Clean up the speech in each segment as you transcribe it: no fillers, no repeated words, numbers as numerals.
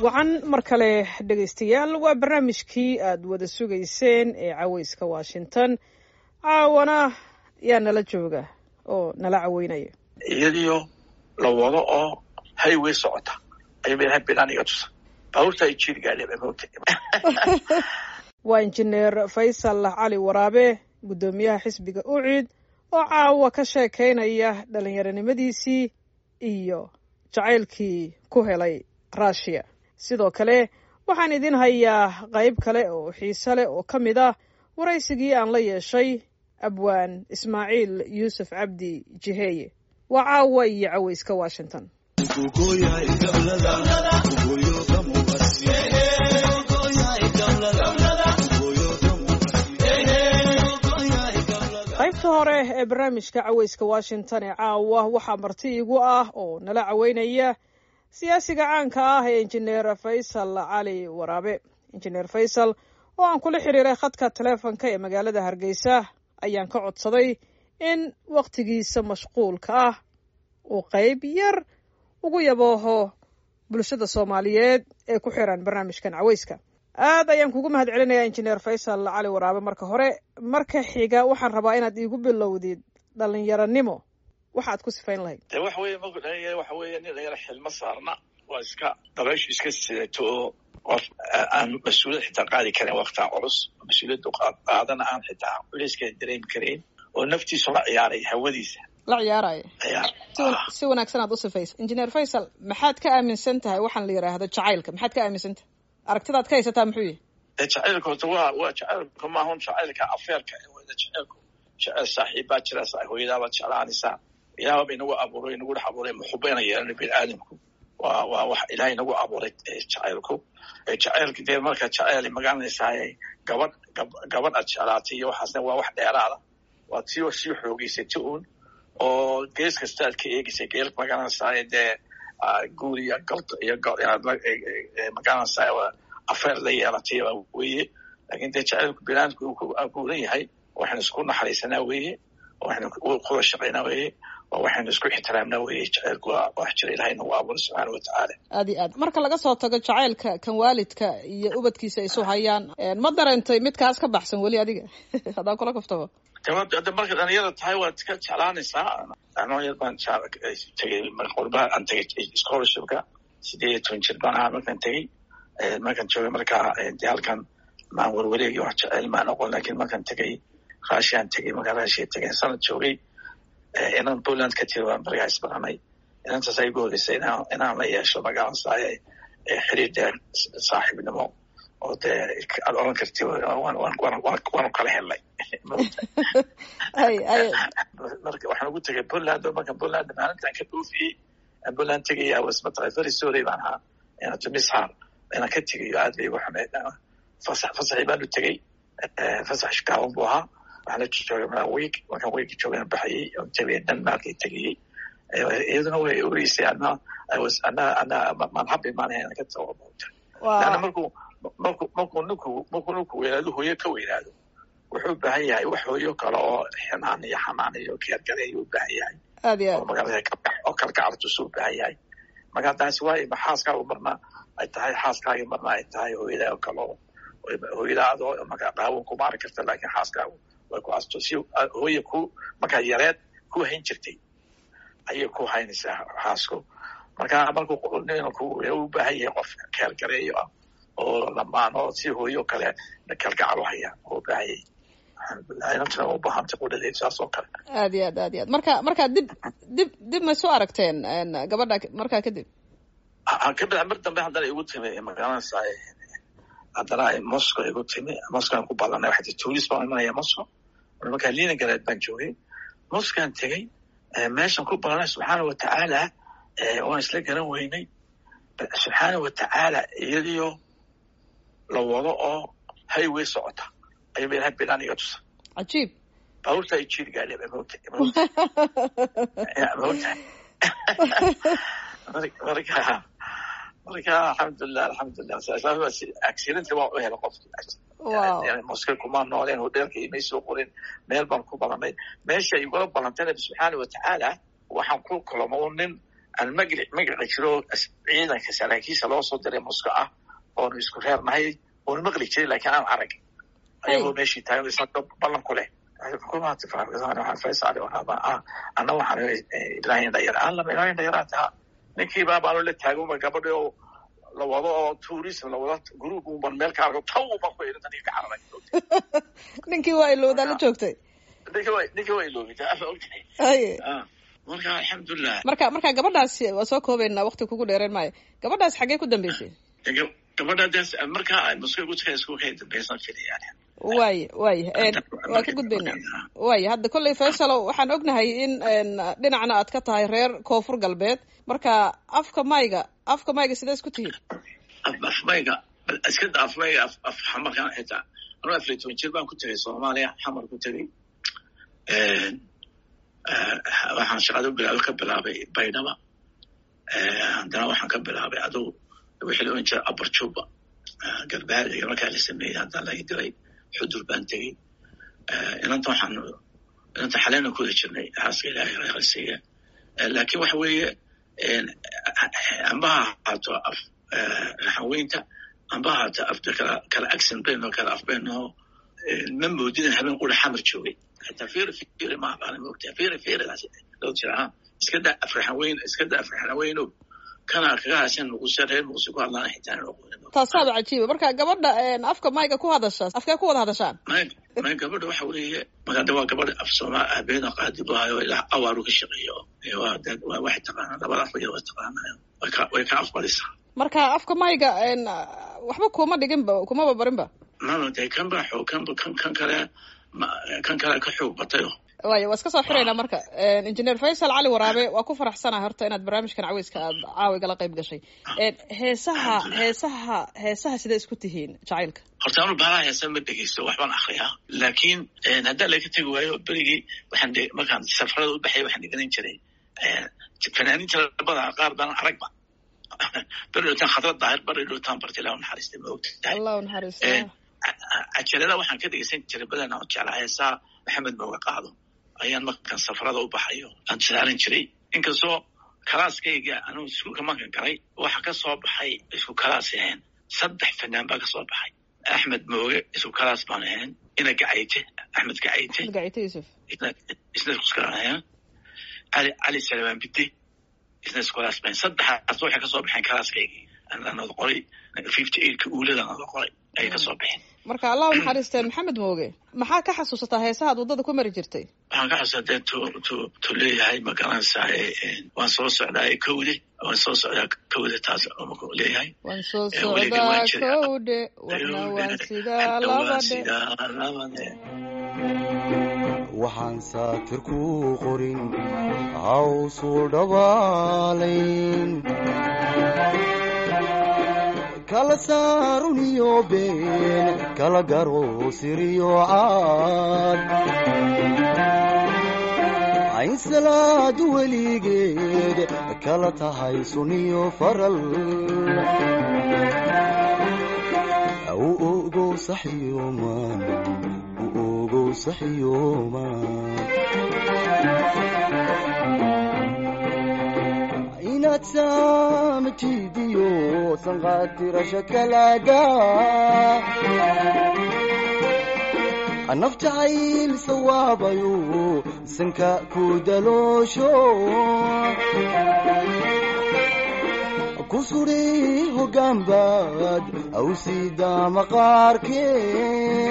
wacan mar kale dhegaystayaal waa barnaamijkii aad wada sugayseen ee cawayska Washington caawana yaa nala jooga oo nala caweynaya iyadiyo la wado oo highway socota ay meelaha bilaaniga tusa bawrta ay jiri gaadhay moogta waa injineer Faysal Cali Waraabe gudoomiyaha xisbiga UCID oo caawa ka sheekeynaya dhalinyaranimadiisii iyo jacaylkii ku helay Russia sidoo kale waxaan idin hayaa qayb kale oo xiiso leh oo kamid ah waraysigii aan la yeeshay abwaan Ismaaciil Yuusuf Cabdi Jiheye waa caawa iyo cawayska Washington qaybta hore ee barnaamijka cawayska Washington ee caawa waxaa marti igu ah oo nala caweynaya siyaasiga caanka ah ee injineer Faysal Cali Waraabe injineer Faysal oo aan kula xiriiray khadka telefoonka ee magaalada Hargeysa ayaan ka codsaday in waqtigiisa mashquulka ah uu qayb yar ugu yabooho bulshada Soomaaliyeed ee ku xiran barnaamijkan cawayska aad ayaan kugu mahadcelinayaa injineer Faysal Cali Waraabe marka xiga waxaan rabaa inaad iigu bilowdid dhalinyaranimo waxaad ku sifayn lahayd waxa weeye nin yar xilma saarna waa iska dabayshu iska sidato qof aan mas'uuliyad xitaa qaadi karin waqtiga culus mas'uuliyaddu qaadana aan xitaa culayska dareemi karin oo naftiisu la ciyaaray hawadiisa la ciyaaraya si wanaagsan aad u sifaysa injineer Faysal maxaad ka aaminsan tahay waxaan la yiraahdo jacaylka maxaad ka aaminsan tahay aragtidaad ka haysataa muxuu yahay jacaylku waa jacaylku ma ahan jacaylka afeerka wada jacaylku jacayl saaxiibaa jira hooyadaaba jeclaanaysaa ilaahay bay nagu abuuray nagu dhex abuuray muxubayna yeelana bini'aadamku waa wax ilaahay nagu abuuray jacaylku jacaylka dee marka jacayl magaranaysaay gabadh aad jeclaatay iyo waxaasna waa wax dheeraada waa sii xoogaysatay uun oo gees kasta aad ka eegaysay geelka magaranaysaay dee guuriya galto iyo magaranaysaay afeer la yeelatay weeye laakiin dee jacaylku bini'aadamku uu abuuran yahay waxaan isku naxariisanaa weeye waxaan kuwa shaqaynaa weeye waxaan isku ixtiraamnaa weeye jacaylku waa wax jira ilaahay nagu abuuray subxaana watacaala aad iyo aad marka laga soo tago jacaylka kan waalidka iyo ubadkiisa ay soo hayaan ma dareentay midkaas ka baxsan weli adiga haddaan kula kaftabo marka dhalinyarada tahay waad iska jeclaanaysaa anoo yar baan tegey qurbaha aan tegey scholarshipka 18 jir baan ahaa markaan tegey markaan joogay markaa dee halkan maan warwareegi wax jeceyl maan oqon laakiin markaan tegey raashiaan tegey markaan raashiya tegey sanad joogay inaan Poland ka tiri waan bariga isbaranay inantaas ay goodaysay inaan la yeesho magaranaysaay xiriir dheer saaxiibnimo oo dee aad oran kartid waan kala helnay marka waxaan ugu tegay Poland markaan Poland maalintaan ka dhoofiyey Poland tegay wasmatay very sorry baan ahaa inaan tumishaan inaan ka tegay aad bay ugu xumeyd fasaxii baan u tegey fasax shaqaawan buu ahaa waxaan joogay markaan week joogay baxayay oo tegay Denmark tegay iyaduna way ogeysay ana man happy man inaan ka tago lana markuu weynaado hooyo ka weynaado wuxuu u baahan yahay wax hooyo kale oo xanaan iyo keergareeyo u baahan yahay oo magaalada oo kalgacaltus u baahan yahay marka taasi waa xaaskaagu marna ay tahay xaaskaaga marna ay tahay hooyada oo kale hooyadaadoo markaa qaawan kuma arki karta laakiin xaaskaagu way ku asto si hooyo ku markaa yareed ku hayn jirtay ayay ku haynaysaa xaasku markuu ninku u baahan yahay qof keergareeyo ah oo lamaano si hooyo kale kalgacal u haya oo baahan yahay inantana u baahantay qudhadeed saas oo kale aad iyo aad marka dib ma soo aragteen gabadha markaa kadib mar dambe haddana igu timi magaranaysaay haddana Moscow igu timi Moscow ku badanay waxay tuulis baan imanaya Moscow markaa Leningrad baan joogay Moscow tegay meeshan ku badanay subxaana watacaala waan isla garan weynay subxaana watacaala iyadiyo la wado oo highway socota ay meelaha bilaaniga tusa cajiib bawrta ay jiri gaadhay moogta marka alxamdulilah accident waa u hela qofki Moscow kuma nooleen hoteelka imay soo qorin meel baan ku balanay meesha igula balantana subxaana watacaala waxaan ku kulamo nin magaci jiro ciidanka saraakiisha loo soo diray Moscow ah oonu isku reernahay oonu maqli jiray laakiin aan arag ayagoo meeshii taagan isagoo ballan ku leh xukuumadda Faransiiska waxaa Faysal waxaa ana waxaan ilaahay dhayar alla ilaahay dhayarata ninkii baa la taagan gabadho la wado tourism la wado group uu meel ka arko taw ma ku yeelan ka carabay ninkii waa ilowda la joogtay ninkii waa ilowda marka alxamdulillah marka gabadhaas waa soo koobaynaa waqti kugu dheereen maayo gabadhaas xagee ku dambeysay gabadhaas marka ay Moscow ku tagay isku kay dambeysay filayaan waa ka gudbaynaa hadda kolley Faysal waxaan ognahay in dhinacna aad ka tahay reer koonfur galbeed marka afka mayga sidee isku tihiin afmayga xamarkan xitaa anuu 12 jir baan ku tagay Soomaaliya xamar ku tagay waxaan shaqada ka bilaabay Baydhaba haddana waxaan ka bilaabay aduu wixii loo injir Abarjuba garbaal iyo markaa la sameeyay hadda la diray xudur baan tagay inanta xalayna ku jirnay xaaska ilaahay raxsiga laakiin waxa weeye ambaha haato af haweenta ambaha haato afta kala accent bayno kala af bayno ma moodin habeen qura xamar joogay تفير ما أنا مقتفير لو ترى إسكده أفرح وينه كان كاسين وسرهم وسكوا الله نحتاج تصاب عجيبة بركة قبلنا أفكار ما يكون هذا الشان أفكار كون هذا الشان ما قبل وحوليه ما قد قبل أفسما بين قادبها ولا أواروك الشقية واحد تقانا دبر أفضل وتقانا ويكاف باليسا marka afka mayga waxba kuma dhigin ba kuma babarin ba ma tay kan ba kan kale ka xoog batayo waayo waa iska soo xirayna marka engineer Faysal Cali Waraabe waa ku faraxsanahay horta inaad barnaamijkan caweyska aad caawiga la qayb gashay heesaha sida isku tihiin jacaylka horta anu baa heesaha ma dhageysto waxbaan akhriyaa laakiin hadda la ka tagi waayo berigi waxaan markaan safarada u baxay waxaan dhigan jiray fanaaniinta badan qaar baan aragba beritaan khadrad daahir beritaan bartilaa naxariistay ma ogtahay Allah naxariistay ajalada waxaan ka dhageysan jiray badan oo jeclaa heesaha Maxamed Mooga qaado ayaan markaan safarada u baxayo aan saaran jiray inkastoo kalaaskayga anuu iskuulka markaan galay waxa ka soo baxay isku kalaas ahayn 3 fanaan baa ka soo baxay Axmed Mooge isku kalaas baan ahayn ina gacayte Axmed gacayte Yusuf isna isku kalaas ahayn Ali Salman Bidi isna isku kalaas baan 3 waxa ka soo baxay kalaaskayga anana qoray 58 ka uulada aan qoray ay ka soo baxeen marka Allah u naxariisteen Maxamed Mooge maxaa ka xasuusataa heesaha wadada ku mari jirtay waxaan ka xasuustaa to leeyahay magaranaysaa waan soo socdaa kowde taas oo ku leeyahay waan soo socdaa kowde waan sidaa labade waxaan saatir ku qorin hawsu dhawaalayn kala saaruniyo been kala garo siriyo caad ayn salaad weligeed kala tahay suniyo faral u ogo saxiyooman inaad saamtidiyo sanqaatira shakalaada naftacayl sawaabayo sanka ku daloosho ku suri hogaanbaad aw sida maqaarkee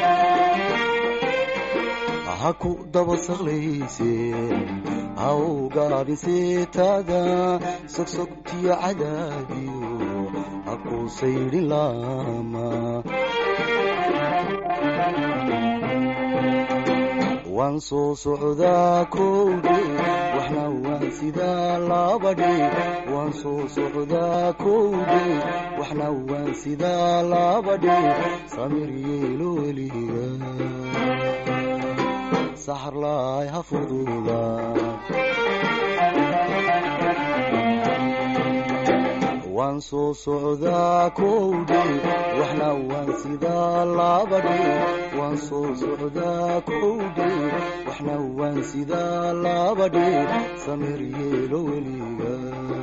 ha ku daba saqlayseen hawgaabin seetada sogsogtiyo cadaadiyo ha ku saydhin lama waan soo socdaa kowdhe waxna waan sidaa labadhe waan soo socdaa kowdhe waxna waan sidaa labadhe samir yeelo weliga saxarlaay ha fududa waan soo socdaa kowdhe waxna waan sidaa labadhe waan soo socdaa kowdhe waxna waan sidaa labadhe samir yeelo weliga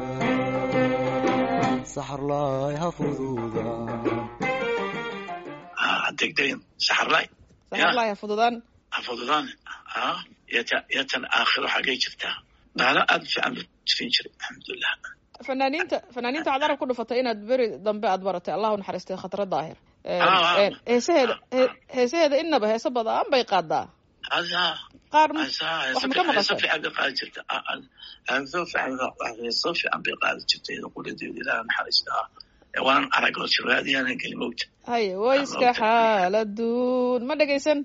saxarlaay ha fududaan degdegin saxarlaay saxarlaay ha fududaan yatan aakhiro xagay jirtaa baala aad fiican jirin jiray alxamdulilah fanaaniinta aad arab ku dhufatay inaad beri dambe aad baratay allah u naxariistay Khatra Daahir heesaheeda inaba heesa badan bay qaadaa qaar wax ma ka maqashay fiican bay qaadi jirta aan soo fiican bay qaadi jirtay qulideeda ilaa naxariistaa waan aragoo jiraadiyana galmowta haye way iska xaaladuun ma dhageysan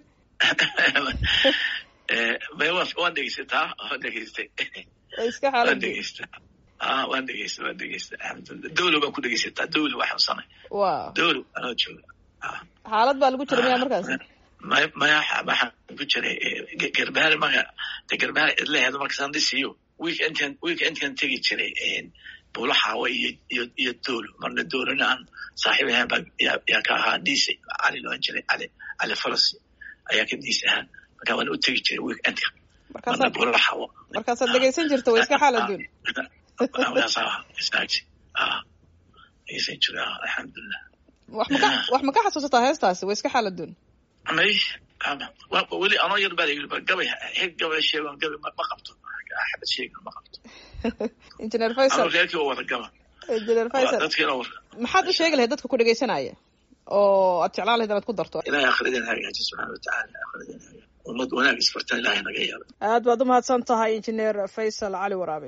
waan dhegeysataa iska xaaladuun waan dhegeysta alxamdulilah dawlo baan ku dhegeysataa dawlo waa xabsanay dawlo anoo jooga xaalad baa lagu jira miyaa markaas maya waxaan ku jiray garbaale garbaale idlaheeda markaasaan dhisiyo weekendkan tegi jiray buulo xaawa iyo dawlo marna dawlona aan saaxiib ahaan baa yaa ka ahaa dhiisay cali loan jiray cali falasi ayaa ka dhiis ahaan markaa waan u tegi jiray weekendka marna buulo xaawa markaasaad dhegeysan jirta way iska xaaladuun dhegeysan jira alxamdulilah wax ma ka xasuusataa heestaasi way iska xaaladuun weli anoo yar baa layiri gabay gabay sheegan gabay ma qabto axmed sheegan ma qabto engineer Faisal reerkii oo wada gaba engineer Faisal maxaad u sheegi lahayd dadka ku dhegeysanaya oo aad jeclaan lahayd inaad ku darto ilaahay akhridan hagaaj subhanahu wa ta'ala akhridan ummad wanaag isfartan ilaahay naga yeelo aad baad u mahadsan tahay engineer Faisal Cali Waraabe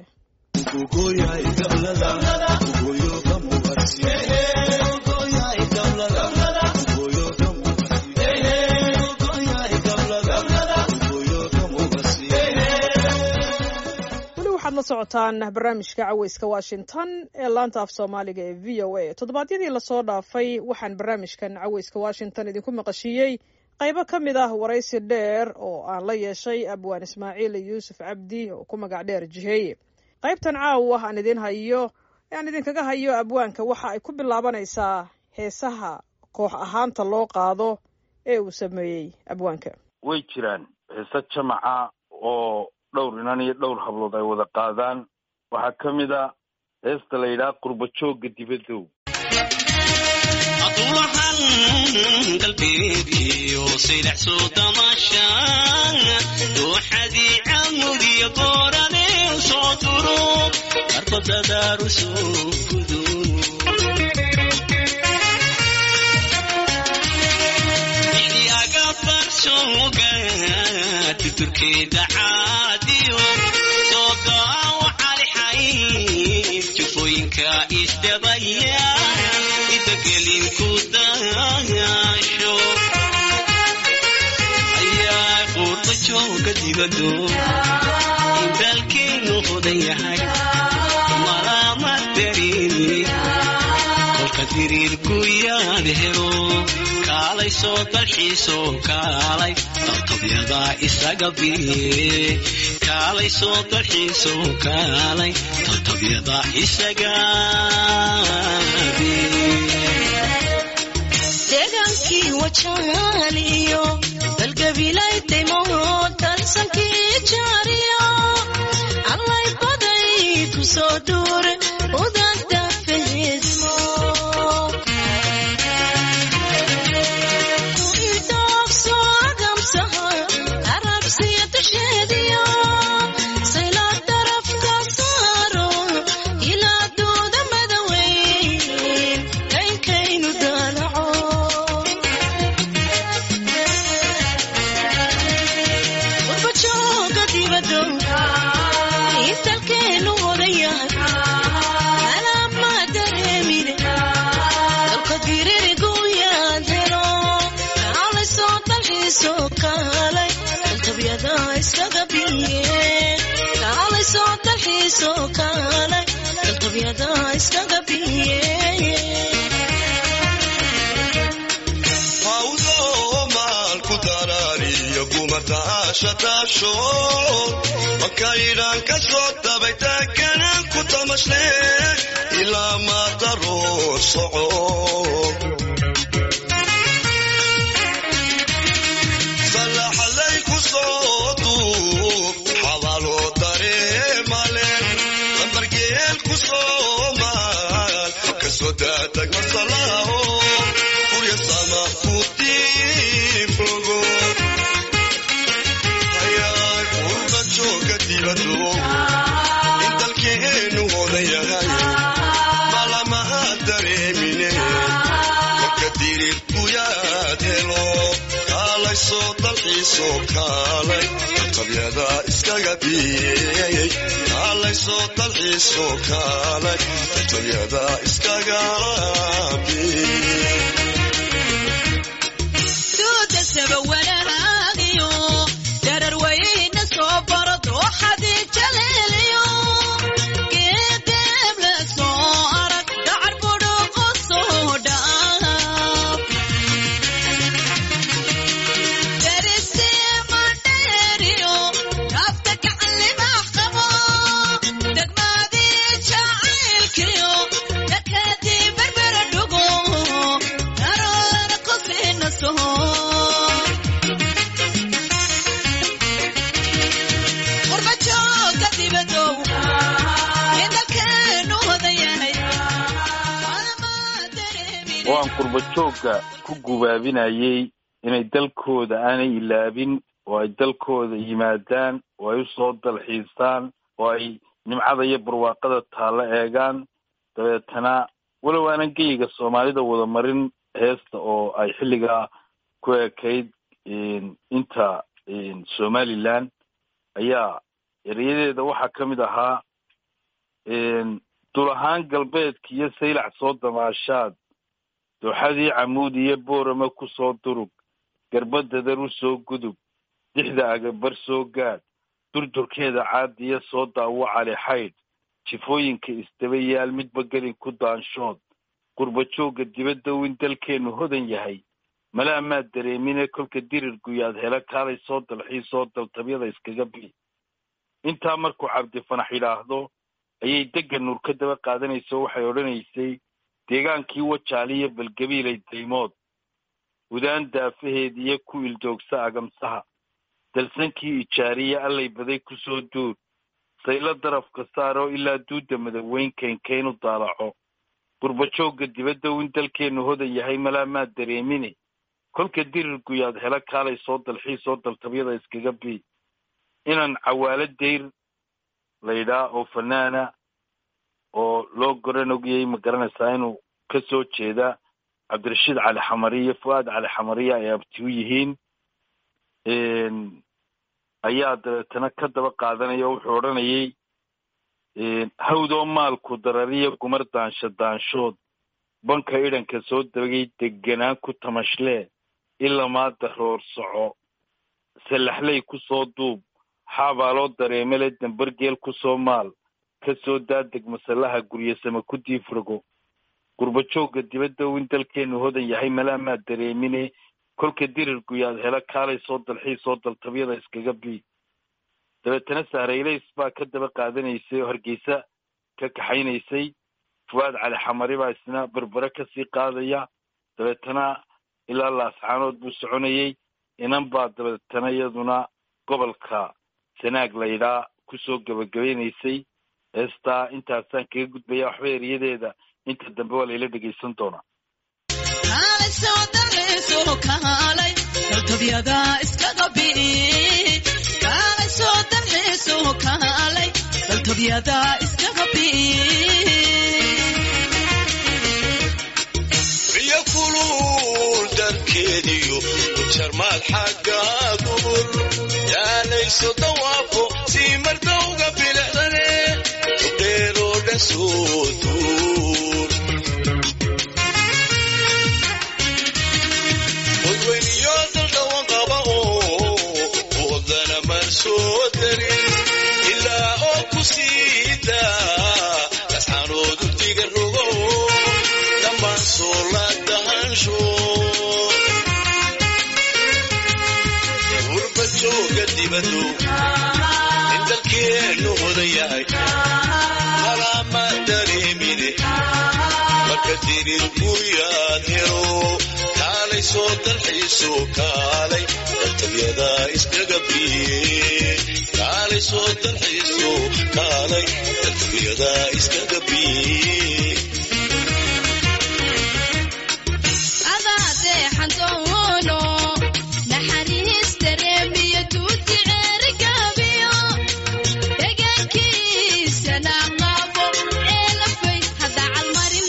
waxaad la socotaan barnaamijka caweyska Washington ee laanta af Soomaaliga ee VOA toddobaadyadii la soo dhaafay waxaan barnaamijkan caweyska Washington idinku maqashiyay qaybo kamid ah waraysi dheer oo aan la yeeshay Abwaan Ismaaciil Yuusuf Cabdi oo ku magac dheer Jiheeye qaybtan caawa aan idinkaga hayo abwaanka waxa ay ku bilaabanaysaa heesaha koox ahaanta loo qaado ee uu sameeyey abwaanka way jiraan heesa jamaca oo dhowr inan iyo dhowr hablood ay wada qaadaan waxaa ka mid a heesta la yidhaha qurba joogga dibadow adulahan qalbigiyo silax soo damashaan dooxadii camudiyo goorane soo duro arbada daaruso gudun iyaga farsooga turkeeda caadiyo soo daawo calixay jufooyinka isdabaya idagelin ku dayaasho ayaa qurba jooga dibado indalkeenu hodan yahay malama dareeni kolka diriirku yaad helo kaalay soo dalxiiso kaalay daltabyada isaga biye kaalay soo dalxiiso kaalay daltabyada isaga biye deegaankii wajaaliyo dalgabilay daymo dalsankii jaariyo allay baday ku soo duure udanta fahidmo kuidoogso agamsaha arabsiya dusheediyo sayla darafka saaro ilaa dooda madaweyn kaynkaynu daalaco urbajooga dibadow intalkeenu hodayahay alama dareemine dalka diririgu yaad helo kaalay soo dalxiiso kaalay daltabyada iskaga biye kaalay soo dalxiiso kaalay daltabyada iskaga biye shataasho makaydan ka soo dabay taaganaan ku tamashle ilaa maataro soco salaxlay ku soo duub xabaalo dareemale lambargeel ku soo maal ka soo daatag masalaaho kurya sama ku diifogo hayay urba jooga dibado intalkeenu hodan yahay malamaha dareemine marka dirir kuyaad helo kaalay soo dalxiisoo kaalay tabyada iskaga biyey kaalay soo dalxiisoo kaalay tabyada iskaga biyey soo wanaagiyo darar weyna soo barado xadii jaleeliyo geedeb la soo arag dacar budhuqo soo dhaaf darisii madheeriyo kaafta kacalimax qabo degmaadii jacaylkiyo dakadii berbera dhugo daroodana kusina soo waan qurba joogga ku gubaabinayay inay dalkooda aanay ilaabin oo ay dalkooda yimaadaan oo ay u soo dalxiistaan oo ay nimcada iyo barwaaqada taalla eegaan dabeetana walow aanan geyiga soomaalida wada marin heesta oo ay xilligaa ku ekayd inta somaliland ayaa erayadeeda waxaa ka mid ahaa dul ahaan galbeedka iyo saylac soo damaashaad dooxadii camuud iyo boorama ku soo durug garbadadar u soo gudub dixda agabar soo gaadh durdurkeeda caadiya soo daawo cali xaydh jifooyinka isdaba yaal midba gelin ku daanshood qurba joogga dibadda in dalkeennu hodan yahay malaa maad dareemine kolka dirir guyaad hela kaalay soo dalxiisoo daltabyada iskaga bi intaa markuu cabdifanax yidhaahdo ayay degga nuur ka daba qaadanayso waxay odhanaysay deegaankii wajaaliyo balgabiilay daymood udaan daafaheed iyo ku ildoogsa agamsaha dalsankii ijaariya allay baday ku soo duur saylo darafka saaroo ilaa duudda madaweyn keenkeen u daalaco qurba joogga dibadda in dalkeennu hodan yahay malaa maad dareemine kolka dirir guyaad hela kaalay soo dalxiisoo daltabyada iskaga bi inaan cawaalo dayr laydhaa oo fanaana oo loo goran ogayay ma garanaysaa inuu ka soo jeeda cabdirashiid cali xamariya fu'aad cali xamariya ay abti u yihiin ayaa dabeetana ka daba qaadanaya oo wuxuu odhanayay hawdoo maalku darariya gumar daansho daanshood banka idhanka soo dabagay deganaan ku tamashlee ilamaa daroor soco salaxley ku soo duub xaabaaloo dareemele dambargeel ku soo maal ka soo daadeg masalaha guryasama ku diifrogo qurba joogga dibadda in dalkeennu hodan yahay malaa maad dareemine kolka dirir guyaad hela kaalay soo dalxiisoo daltabyada iskaga bi dabeetana sahraylays baa ka daba qaadanaysay oo hargeysa ka kaxaynaysay fu'aad cali xamari baa isna berbere kasii qaadaya dabeetana ilaa laascaanood buu soconayay inan baa dabeetana iyaduna gobolka sanaag laydhaa kusoo gabagabaynaysay heestaa intaasaan kaga gudbaya waxba eriyadeeda inta dambe waa layla dhegaysan doonaa iyo kulul darkeediyo jarmaad xagga gubur yaalayso dawaafo sii mardowga bilicdane tubdheeroo dhan soo duur odweyniyo daldhawan qaba oo wadana mar soo darin ilaa oo ku siida lasxaanood urtiga rogo dhammaan soo la dahansho urba jooga dibado in dalkeennu hodan yahay malaa ma dareemine marka dirirku yaad helo kaalay soo dalxiiso kaalay daltabyada iskaga biye kaalay soo dalxiiso kaalay daltabyada iskaga biye adaade xantoono naxariis dareemiyo tuuti ceerigabiyo degaankiisa naqabo eelafay hadda calmarin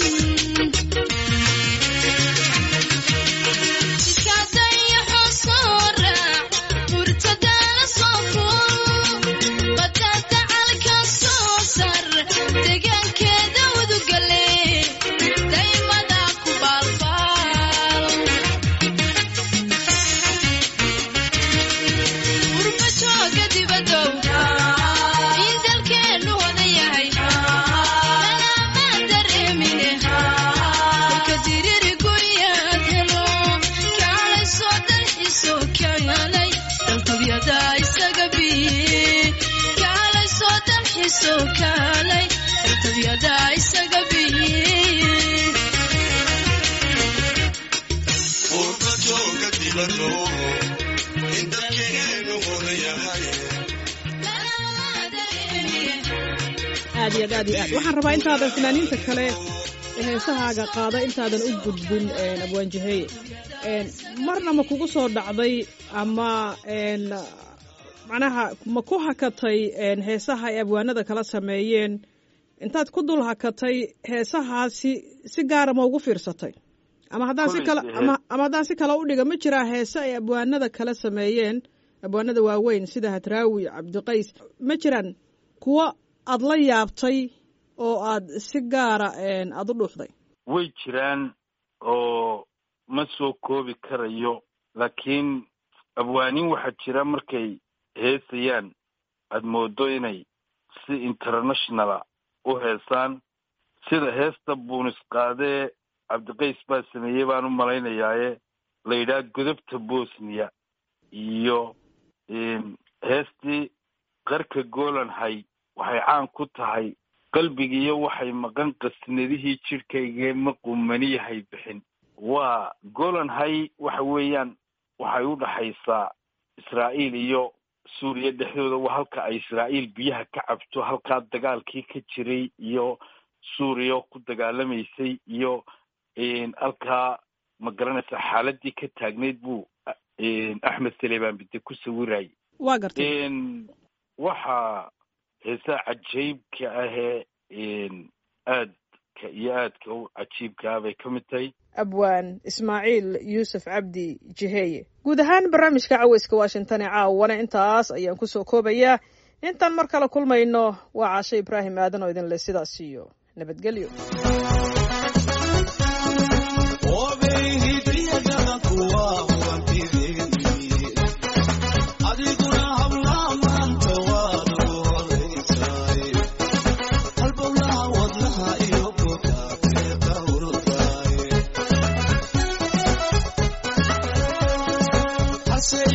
iskaadaya xoosoo raac furtadaala soo fur badada calka soo sar degaankeeda udugale daymada ku baalbaal urba jooga dibadow in dalkeenu wada yahay lama dareemine dalka diriri guryaad helo kaalay soo dalxiiso kaalay daltabyada isaga biye kaalay soo dalxiiso kaalay daltabyada isaga biye urba jooga dibaddo in dalkeenu wada yahay aad iyo aad iyo aad waxaan rabaa intaadan fanaaniinta kale ee heesahaaga qaada intaadan u gudbin abwaan jaheye marna ma kugu soo dhacday ama macnaha ma ku hakatay heesaha ay abwaanada kala sameeyeen intaad ku dul hakatay heesahaasi si gaara ma ugu fiirsatay ama haddaan si kale ama haddaan si kale u dhiga ma jiraa heese ay abwaanada kala sameeyeen abwaanada waaweyn sida hadraawi cabdiqays ma jiraan kuwo aad la yaabtay oo aad si gaara aad u dhuuxday way jiraan oo ma soo koobi karayo laakiin abwaanin waxaa jira markay heesayaan aad moodo inay si internationala u heesaan sida heesta buunis qaadee cabdiqays baa sameeyey baan u malaynayaaye la yidhaha godobta bosniya iyo heestii qarka golanhay waxay caan ku tahay qalbigiiyo waxay maqan qasnadihii jidhkaygee ma qumaniyahay bixin waa golanhay waxa weeyaan waxay u dhaxaysaa israa'iil iyo suuriya dhexdooda waa halka ay israa'iil biyaha ka cabto halkaa dagaalkii ka jiray iyo suuriya ku dagaalamaysay iyo halkaa ma garanaysaa xaaladii ka taagnayd buu axmed saleebaan bide ku sawirayay waa gartay waxaa heesaa cajiibka ahee aadka iyo aadka u cajiibka ah bay ka mid tahay abwaan ismaaciil yuusuf cabdi jaheye guud ahaan barnaamijka caweyska washington ee caawana intaas ayaan ku soo koobayaa intaan mar kale kulmayno waa caashe ibraahim aadan oo idin leh sidaas iyo nabadgelyo say